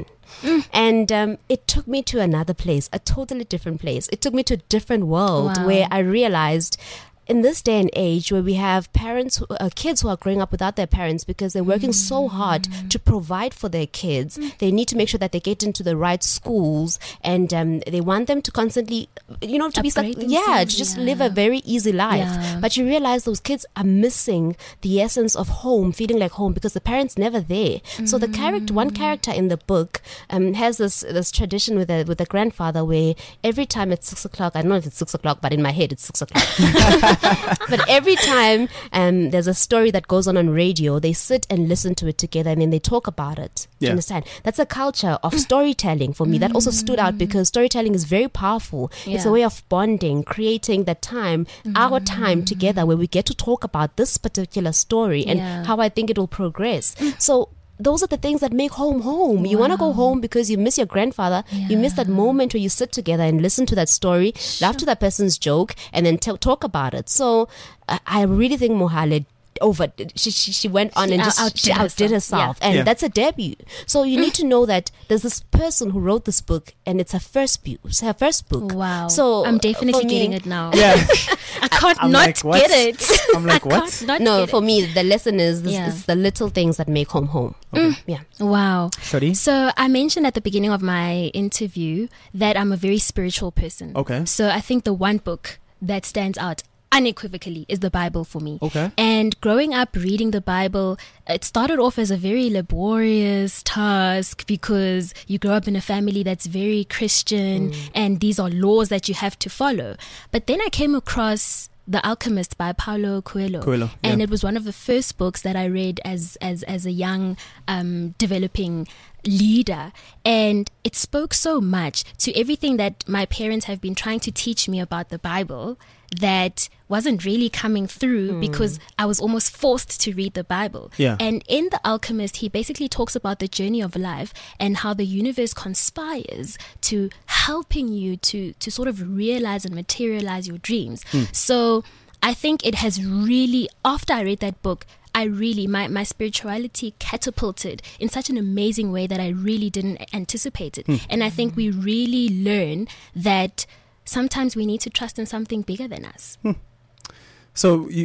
And um, it took me to another place, a totally different place. It took me to a different world Wow. where I realized in this day and age where we have parents, who, uh, kids who are growing up without their parents because they're working so hard to provide for their kids, they need to make sure that they get into the right schools, and um, they want them to constantly, you know, to be, Upgrade suc- yeah, to themselves, just yeah. live a very easy life. Yeah. But you realize those kids are missing the essence of home, feeling like home, because the parents never there. So the character, one character in the book, um, has this this tradition with a with a grandfather where every time it's six o'clock, I don't know if it's six o'clock, but in my head it's six o'clock. But every time um, there's a story that goes on on radio, they sit and listen to it together and then they talk about it. Do Yeah. you understand? That's a culture of storytelling for me. That also stood out because storytelling is very powerful. It's a Yeah. way of bonding, creating that time, our time together where we get to talk about this particular story and Yeah. how I think it will progress. So those are the things that make home home. You want to go home because you miss your grandfather. You miss that moment where you sit together and listen to that story, laugh to that person's joke, and then t- talk about it. So uh, I really think Mohale over she, she she went on She and out- just outdid she outdid herself. herself, Yeah. and Yeah. that's a debut. So you need to know that there's this person who wrote this book, and it's her first book. It's her first book. Wow. So I'm definitely for me- getting it now. Yeah. I can't I'm not like, what? get it. I'm like, I what? can't not No, get for it. me the lesson is this, Yeah. it's the little things that make home home. Yeah. Wow. Shadi? So I mentioned at the beginning of my interview that I'm a very spiritual person. Okay. So I think the one book that stands out unequivocally is the Bible for me. Okay. And growing up reading the Bible, it started off as a very laborious task because you grow up in a family that's very Christian and these are laws that you have to follow. But then I came across The Alchemist by Paulo Coelho. Coelho, And yeah. it was one of the first books that I read as as as a young um, developing leader, and it spoke so much to everything that my parents have been trying to teach me about the Bible that wasn't really coming through because I was almost forced to read the Bible. Yeah. And in The Alchemist, he basically talks about the journey of life and how the universe conspires to helping you to to sort of realize and materialize your dreams. So I think it has really, after I read that book, I really, my, my spirituality catapulted in such an amazing way that I really didn't anticipate it. And I think we really learn that sometimes we need to trust in something bigger than us. So you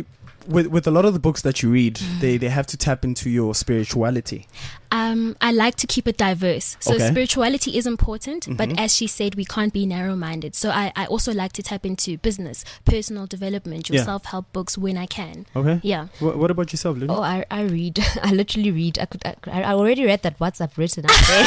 with with a lot of the books that you read, mm. they they have to tap into your spirituality. Um, I like to keep it diverse. So Okay. spirituality is important, Mhm. but as she said, we can't be narrow-minded. So I, I also like to tap into business, personal development, your Yeah. self-help books when I can. Okay. Yeah. Wh- what about yourself, Lily? Oh, I, I read. I literally read. I could. I, I already read that what's I've written out there.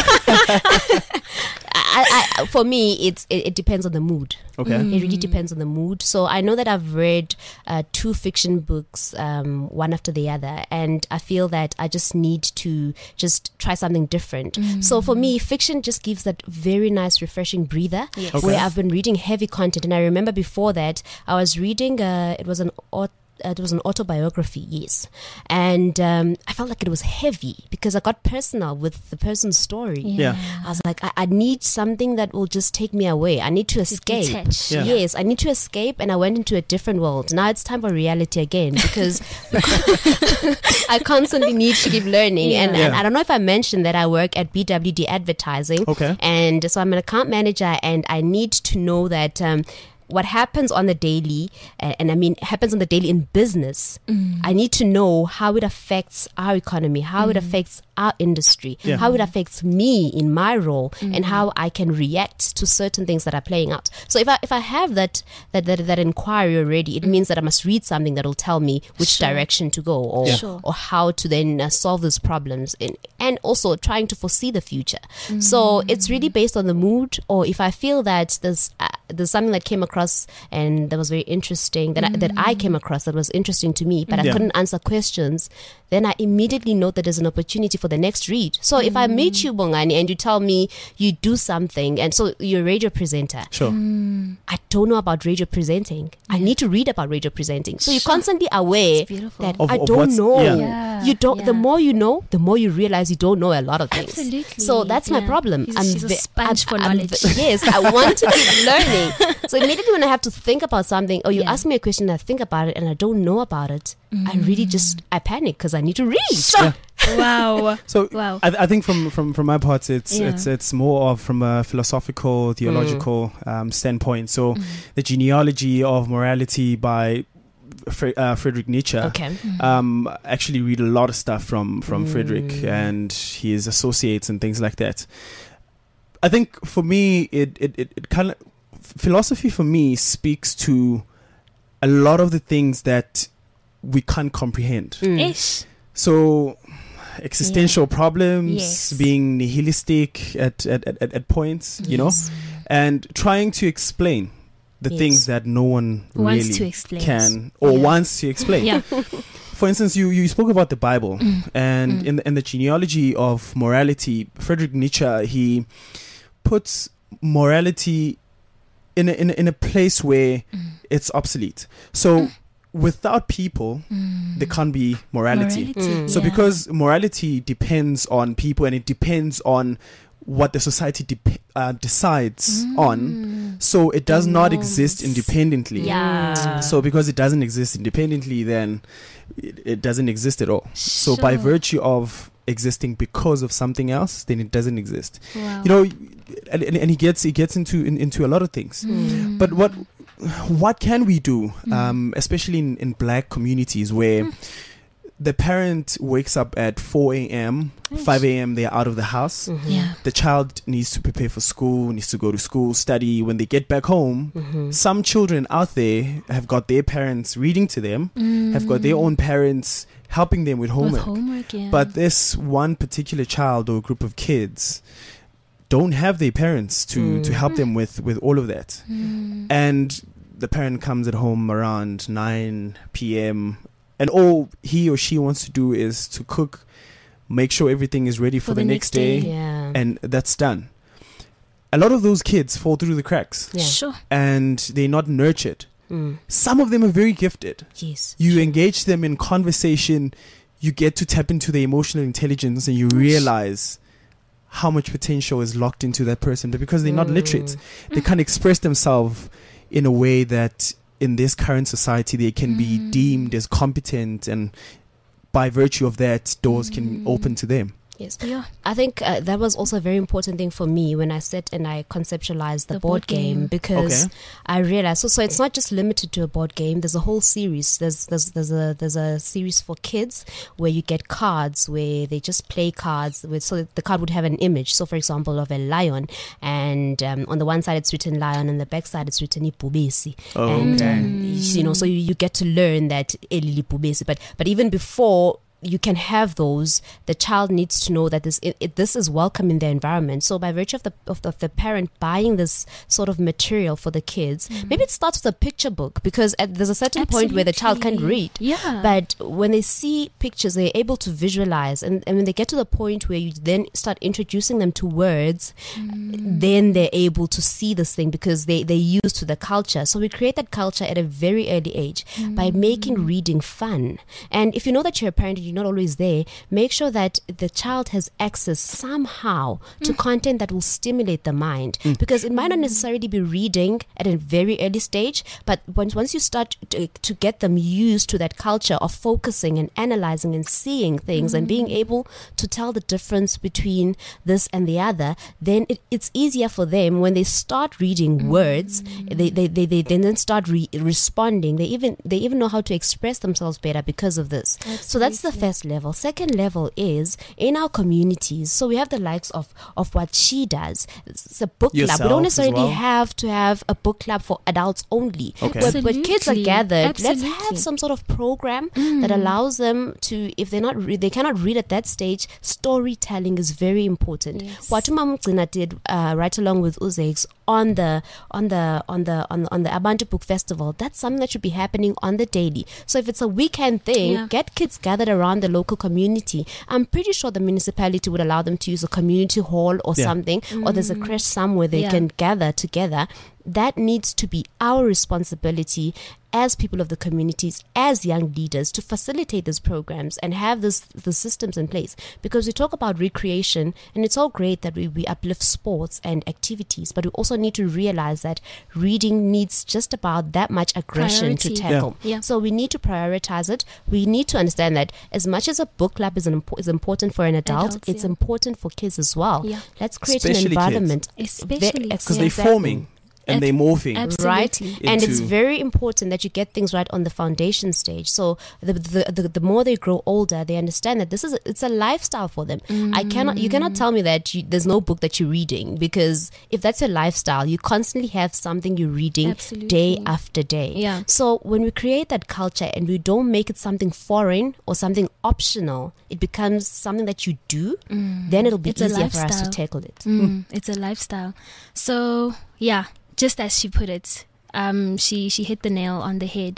I, I, for me, it's it, it depends on the mood. Okay. It really depends on the mood. So I know that I've read uh, two fiction books, um, one after the other, and I feel that I just need to just try something different. So for me, fiction just gives that very nice, refreshing breather. Yes. Okay. Where I've been reading heavy content, and I remember before that I was reading. Uh, it was an aut- uh, it was an autobiography, yes, and um, I felt like it was heavy because I got personal with the person's story. Yeah. I was like, I, I need something that will just take me away. I need to escape. detach. Yeah. Yes, I need to escape, and I went into a different world. Now it's time for reality again because I constantly need to keep learning. Yeah. And, and Yeah. I don't know if I mentioned that I work at B W D Advertising. Okay. And so I'm an account manager, and I need to know that. Um, what happens on the daily, uh, and I mean happens on the daily in business, Mm. I need to know how it affects our economy, how it affects our industry, Yeah. how it affects me in my role, Mm. and how I can react to certain things that are playing out. So if I if I have that that that, that inquiry already, it means that I must read something that will tell me which Sure. direction to go, or Yeah. Sure. or how to then uh, solve those problems, in, and also trying to foresee the future. So it's really based on the mood, or if I feel that there's uh, there's something that came across and that was very interesting that I, that I came across that was interesting to me, but I Yeah. couldn't answer questions, then I immediately know that there's an opportunity for the next read. So if I meet you, Bongani, and you tell me you do something, and so you're a radio presenter, Sure. I don't know about radio presenting. I need to read about radio presenting. So you're constantly aware It's beautiful. that Of- I of don't what's- know. yeah. Yeah. You don't. The Yeah. more you know, the more you realize you don't know a lot of things. Absolutely. So that's my Yeah. problem. She's- she's a ve- sponge for I'm knowledge. ve- yes, I want to keep learning. So immediately when I have to think about something, or you Yeah. ask me a question, I think about it, and I don't know about it, I really just I panic because I need to read. Wow. So Wow. I, I think from, from, from my part, it's Yeah. it's it's more of from a philosophical, theological um, standpoint. So the genealogy of morality by Fre- uh, Friedrich Nietzsche. Okay. Um, actually read a lot of stuff from from Friedrich and his associates and things like that. I think for me, it it it, it kind of philosophy for me speaks to a lot of the things that we can't comprehend. Ish. So existential problems, Yes. being nihilistic at at, at, at points, you know, and trying to explain the Yes. things that no one Wants really to explain. can or Yeah. wants to explain. Yeah. For instance, you, you spoke about the Bible, and Mm. in the, in the genealogy of morality, Friedrich Nietzsche, he puts morality in a, in a, in a place where it's obsolete. So without people, there can't be morality. Morality, So yeah. because morality depends on people and it depends on what the society de- uh, decides on, so it does not exist norms. independently. Yeah. So because it doesn't exist independently, then it, it doesn't exist at all. So by Sure. virtue of existing because of something else, then it doesn't exist. Wow. You know, and, and, and he gets he gets into in, into a lot of things. Mm. But what what can we do, um, especially in, in black communities where the parent wakes up at four a.m., five a.m. they're out of the house. Yeah. The child needs to prepare for school, needs to go to school, study. When they get back home, some children out there have got their parents reading to them, have got their own parents helping them with homework. With homework, yeah. But this one particular child or group of kids don't have their parents to, to help them with, with all of that. And the parent comes at home around nine p.m. and all he or she wants to do is to cook, make sure everything is ready for, the, next day, Yeah. and that's done. A lot of those kids fall through the cracks Yeah. Sure. and they're not nurtured. Some of them are very gifted. Yes. You engage them in conversation, you get to tap into their emotional intelligence, and you realize how much potential is locked into that person. But because they're not literate, they can't express themselves in a way that in this current society they can be deemed as competent, and by virtue of that, doors can open to them. Yes. Yeah. I think uh, that was also a very important thing for me when I sat and I conceptualized the, The board, board game, game. because Okay. I realized so so it's not just limited to a board game. There's a whole series. There's there's there's a there's a series for kids where you get cards where they just play cards with, so the card would have an image. So for example, of a lion, and um, on the one side it's written lion, and the back side it's written Ipubesi. Oh, And okay. um, you know, so you, you get to learn that Eli Ipubesi. But but even before you can have those, the child needs to know that this it, it, this is welcome in their environment. So by virtue of the of the, of the parent buying this sort of material for the kids, mm. maybe it starts with a picture book, because at, there's a certain Absolutely. point where the child can't read. Yeah. But when they see pictures, they're able to visualize, and, and when they get to the point where you then start introducing them to words, mm. then they're able to see this thing because they they're used to the culture. So we create that culture at a very early age mm. by making reading fun. And if you know that you're a parent, you're not always there, make sure that the child has access somehow to mm. content that will stimulate the mind, mm. because it might not necessarily be reading at a very early stage, but once once you start to, to get them used to that culture of focusing and analyzing and seeing things mm. and being able to tell the difference between this and the other, then it, it's easier for them when they start reading mm. words. They, they they they then start re- responding. They even they even know how to express themselves better because of this. Absolutely. So that's the first level. Second level is in our communities. So we have the likes of of what she does. It's a book Yourself club. We don't as necessarily well. have to have a book club for adults only. Okay. Where, where kids are Absolutely. gathered, Absolutely. let's have some sort of program mm. that allows them to, if they're not re- they cannot read at that stage, storytelling is very important. Yes. What Umam Mgcina did uh, right along with Uzex on the on the on the on the, on the Abantu Book Festival, that's something that should be happening on the daily. So if it's a weekend thing, Yeah. get kids gathered around the local community. I'm pretty sure the municipality would allow them to use a community hall or Yeah. something, or there's a creche somewhere they Yeah. can gather together. That needs to be our responsibility as people of the communities, as young leaders, to facilitate these programs and have this the systems in place. Because we talk about recreation, and it's all great that we, we uplift sports and activities, but we also need to realize that reading needs just about that much aggression Priority. to tackle. Yeah. Yeah. So we need to prioritize it. We need to understand that as much as a book club is, an impo- is important for an adult, Adults, it's yeah. important for kids as well. Yeah. Let's create Especially an environment. Especially Ve- Because they're exactly. forming and they're morphing. Right, Absolutely. and it's Into- very important that you get things right on the foundation stage. So the the, the, the more they grow older, they understand that this is a, it's a lifestyle for them. I cannot you cannot tell me that you, there's no book that you're reading, because if that's your lifestyle, you constantly have something you're reading Absolutely. day after day. Yeah. So when we create that culture and we don't make it something foreign or something optional, it becomes something that you do. Then it'll be It's a easier for us to lifestyle. tackle it. Mm, it's a lifestyle. So yeah, just as she put it, um, she she hit the nail on the head.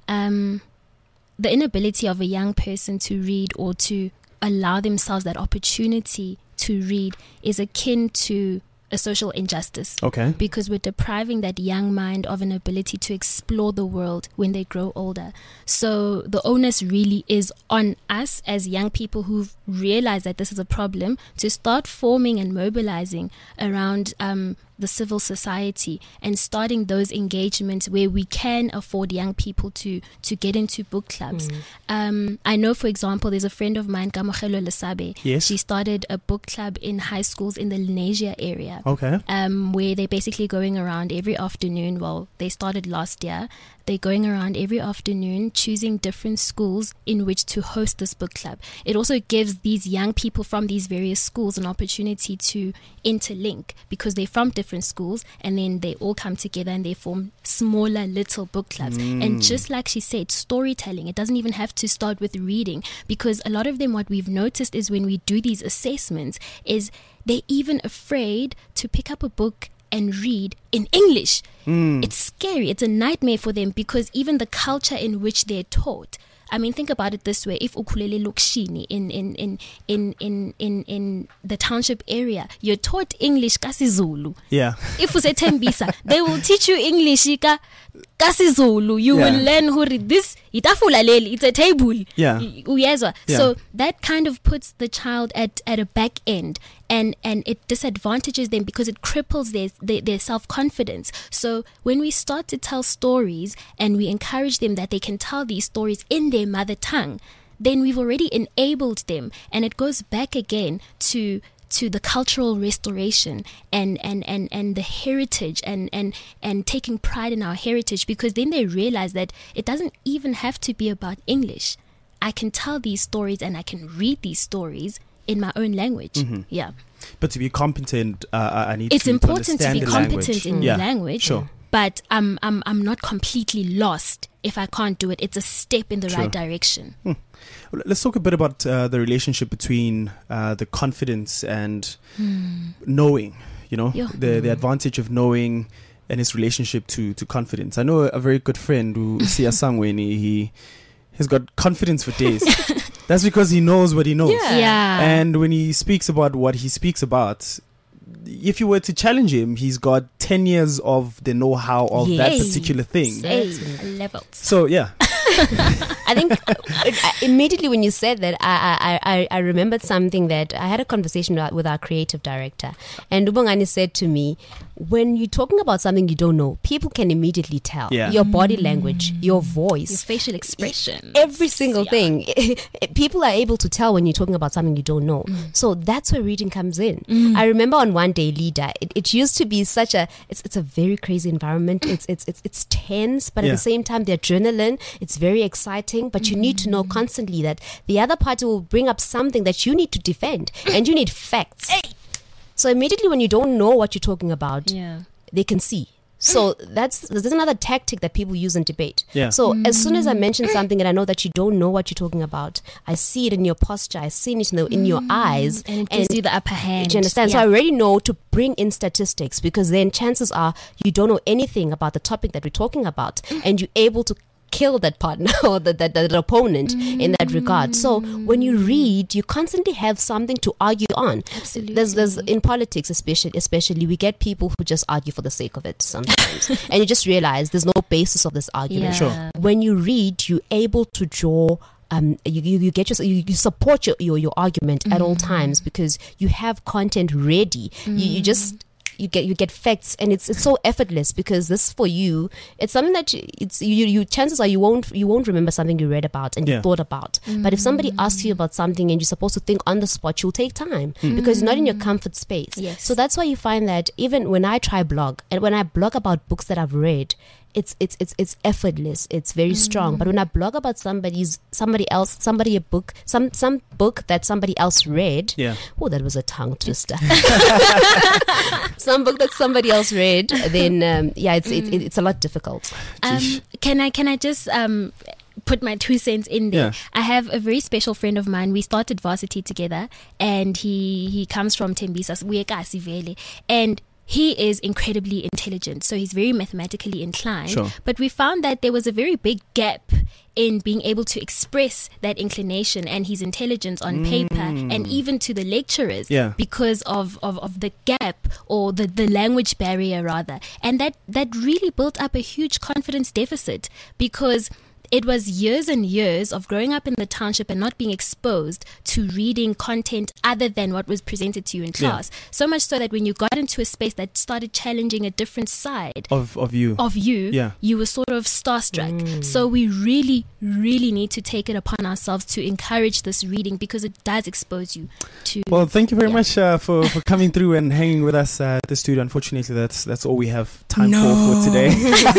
Um, the inability of a young person to read or to allow themselves that opportunity to read is akin to a social injustice. Okay. Because we're depriving that young mind of an ability to explore the world when they grow older. So the onus really is on us as young people who've realized that this is a problem to start forming and mobilizing around um, the civil society and starting those engagements where we can afford young people to to get into book clubs. Mm. Um, I know, for example, there's a friend of mine, Kamogelo Lesabe. Yes. She started a book club in high schools in the Lenasia area. Okay. Um, where they're basically going around every afternoon. Well, they started last year. They're going around every afternoon, choosing different schools in which to host this book club. It also gives these young people from these various schools an opportunity to interlink, because they're from different schools, and then they all come together and they form smaller little book clubs. Mm. And just like she said, storytelling, it doesn't even have to start with reading, because a lot of them, what we've noticed is when we do these assessments, is they're even afraid to pick up a book and read in English. Mm. It's scary. It's a nightmare for them, because even the culture in which they're taught. I mean, think about it this way. If ukulele lokshini in in in in in in in the township area, you're taught English kaSizulu. Yeah. If useThembisa, they will teach you English ka kaSizulu. You Yeah. will learn who read this. Itafula leli. It's a table. Yeah. Y- uyezwa? Yeah. So that kind of puts the child at at a back end. And and it disadvantages them, because it cripples their, their their self-confidence. So when we start to tell stories and we encourage them that they can tell these stories in their mother tongue, then we've already enabled them. And it goes back again to to the cultural restoration and, and, and, and the heritage and, and, and taking pride in our heritage, because then they realize that it doesn't even have to be about English. I can tell these stories and I can read these stories in my own language. Mm-hmm. Yeah. But to be competent, uh, I need it's to, important to, to be competent language. in yeah. the language. Sure. But I'm, I'm, I'm not completely lost if I can't do it. It's a step in the Sure. right direction. Hmm. Let's talk a bit about uh, the relationship between uh, the confidence and Hmm. knowing, you know, Yeah. the the advantage of knowing and his relationship to, to confidence. I know a very good friend who, Sia Sangweni, he has got confidence for days. That's because he knows what he knows. Yeah. Yeah. And when he speaks about what he speaks about, if you were to challenge him, he's got ten years of the know-how of that Yay. particular thing. Hey, levels. So, yeah. I think uh, immediately when you said that, I, I, I, I remembered something that I had a conversation with our creative director, and Ubongani said to me, when you're talking about something you don't know, people can immediately tell. Yeah. Your body language, your voice, Your facial expression. every single Yeah. thing. People are able to tell when you're talking about something you don't know. Mm. So that's where reading comes in. I remember on One Day Leader, it, it used to be such a, it's it's a very crazy environment. It's it's it's it's tense, but Yeah. at the same time, the adrenaline, it's very exciting. But you need to know constantly that the other party will bring up something that you need to defend, and you need facts. So immediately when you don't know what you're talking about, Yeah. they can see. So that's there's another tactic that people use in debate. Yeah. So as soon as I mention something and I know that you don't know what you're talking about, I see it in your posture, I see it in, the, in your eyes, And it gives you the upper hand. do you understand? So Yeah. I already know to bring in statistics, because then chances are you don't know anything about the topic that we're talking about, and you're able to kill that partner or the, the, the, the opponent in that regard. So when you read, you constantly have something to argue on. Absolutely. There's, there's in politics, especially, especially we get people who just argue for the sake of it sometimes, and you just realize there's no basis of this argument. Yeah. Sure. When you read, you're able to draw. Um, you, you, you get your, you, you support your, your, your argument at all times, because you have content ready. You, you just you get you get facts, and it's it's so effortless, because this for you, it's something that you, it's you, you chances are you won't you won't remember something you read about and Yeah. you thought about. But if somebody asks you about something and you're supposed to think on the spot, you'll take time because you're not in your comfort space. Yes. So that's why you find that even when I try blog, and when I blog about books that I've read, it's it's it's it's effortless. It's very strong. But when I blog about somebody's somebody else, somebody a book, some some book that somebody else read, Yeah. oh, that was a tongue twister. Some book that somebody else read, then um, yeah, it's it, it, it's a lot difficult. Um, can I can I just um put my two cents in there? Yeah. I have a very special friend of mine. We started varsity together, and he he comes from Tembisa, Uyekasi Vele, and he is incredibly intelligent, so he's very mathematically inclined. Sure. But we found that there was a very big gap in being able to express that inclination and his intelligence on paper, and even to the lecturers, Yeah. because of, of, of the gap, or the, the language barrier rather. And that, that really built up a huge confidence deficit, because it was years and years of growing up in the township and not being exposed to reading content other than what was presented to you in Yeah. class. So much so that when you got into a space that started challenging a different side Of of you. of you, Yeah. you were sort of starstruck. So we really, really need to take it upon ourselves to encourage this reading, because it does expose you to... Well, thank you very Yeah. much uh, for, for coming through and hanging with us uh, at the studio. Unfortunately, that's that's all we have time for for today.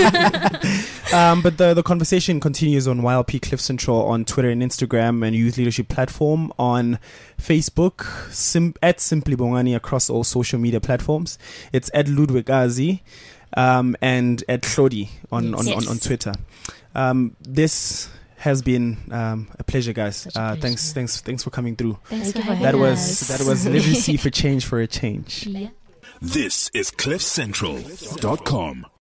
um, but the, the conversation continues on Y L P Cliff Central on Twitter and Instagram, and Youth Leadership Platform on Facebook, sim- at Simply Bongani across all social media platforms. It's at Ludwig um, and at Hlodi on, on, Yes. on, on Twitter. Um, this has been um, a pleasure, guys. Such a Uh, pleasure. thanks, thanks, thanks for coming through. Thanks Thank you for for having That having was us. that was literacy for change for a change. Yeah. This is cliff central dot com.